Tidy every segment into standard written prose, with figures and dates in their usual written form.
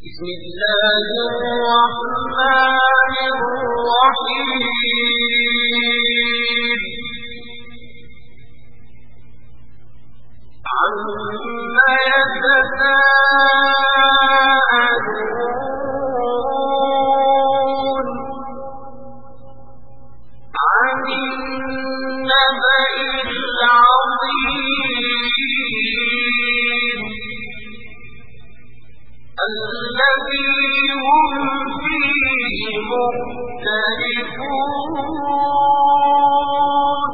بسم الله الرحمن الرحيم عما يتساءلون عن النبأ العظيم الذي هم فيه مختلفون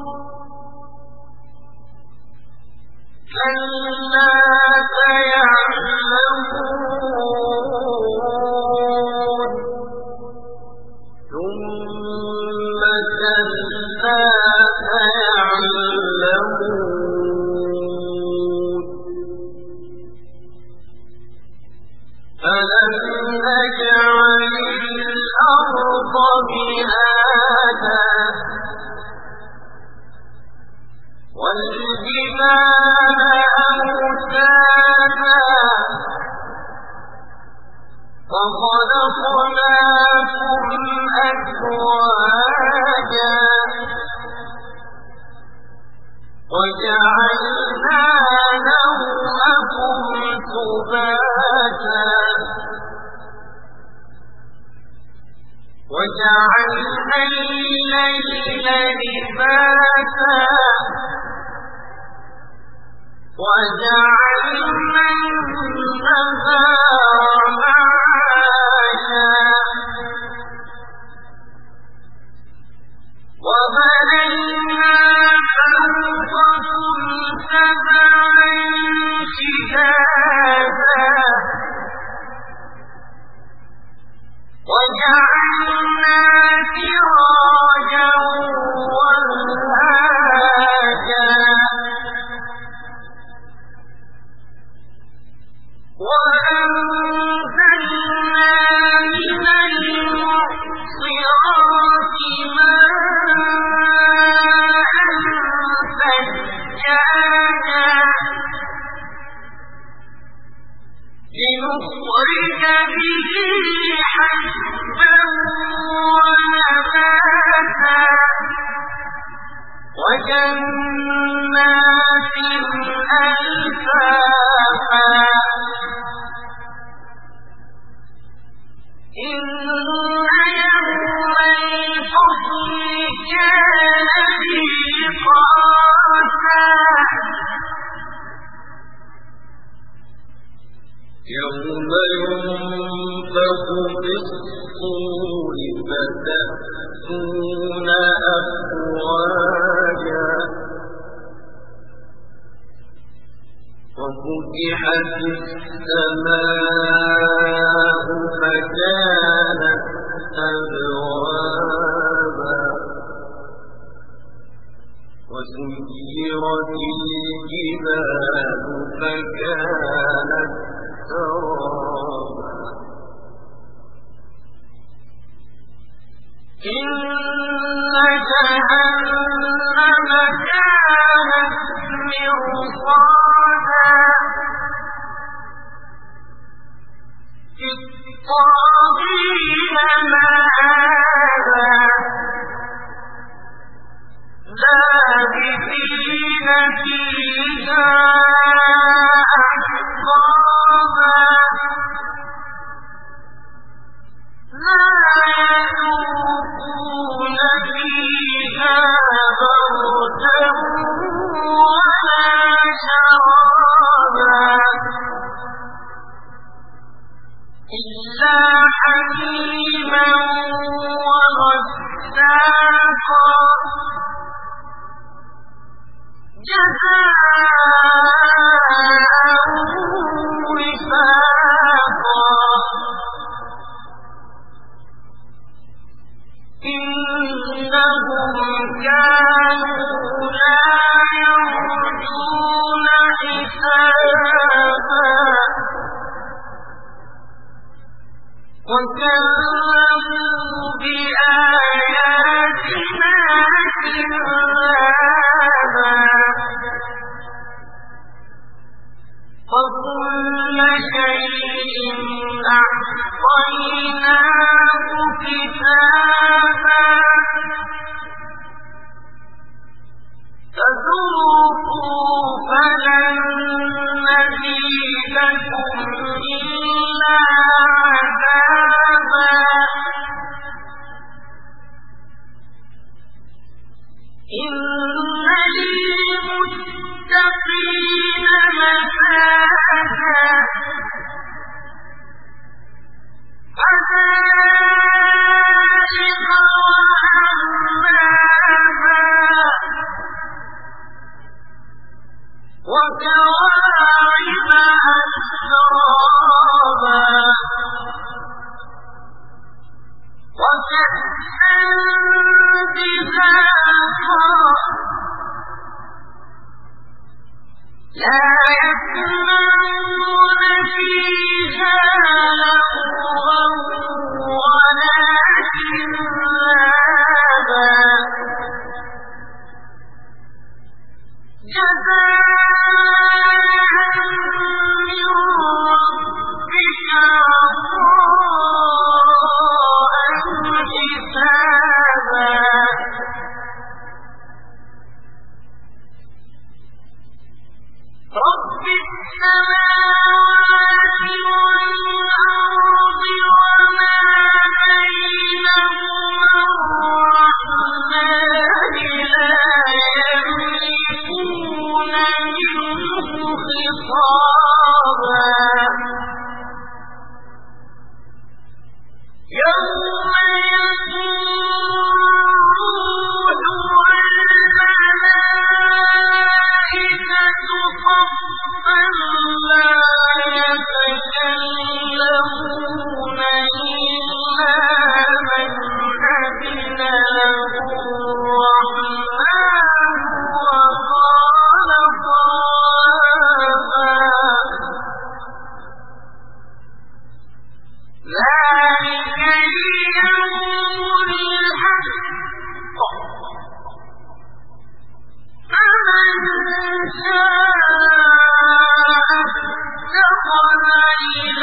كلا سيعلمون ثم كلا سيعلمون ألم نجعل الأرض مهادا والجبال أوتادا وخلقناكم أزواجا وجعلنا نومكم سباتا وجعلنا الليل لباسا وجعلنا النهار معاشا وبنينا فوقكم سبعا شدادا وجعلنا سراجا وهاجا وأنزلنا من المعصرات ماء ثجاجا لنخرج به حبا ونباتا وجنات ألفافا إن يوم الفصل كان ميقاتا يوم ينفخ في الصور فتأتون أفواجا وفتحت السماء فكانت أبوابا وسيرت الجبال فكانت سرابا إن جهنم كانت مرصادا للطاغين مآبا لابثين فيها أحقابا لا يذوقون فيها بردا ولا شرابا إلا حميما وغساقا جزاء وفاقا إنهم كانوا لا يرجون حسابا وكذبوا بآياتنا كذابا وكل شيء أحصيناه كتابا فذوقوا فلن نزيدكم إلا عذابا إن للمتقين مفازا حدائق وأعنابا وكواعب أترابا وكأسا دهاقا لا يسمعون فيها لغوا ولا كذابا جزاء من ربك عطاء حسابا رب السماوات والأرض وما بينهما الرحمن لا يملكون منه خطابا يوم يقول والملائكة صفا لا يتكلمون إلا من أذن له الرحمن وقال صوابا ذلك اليوم الحق فمن شاء اتخذ إلى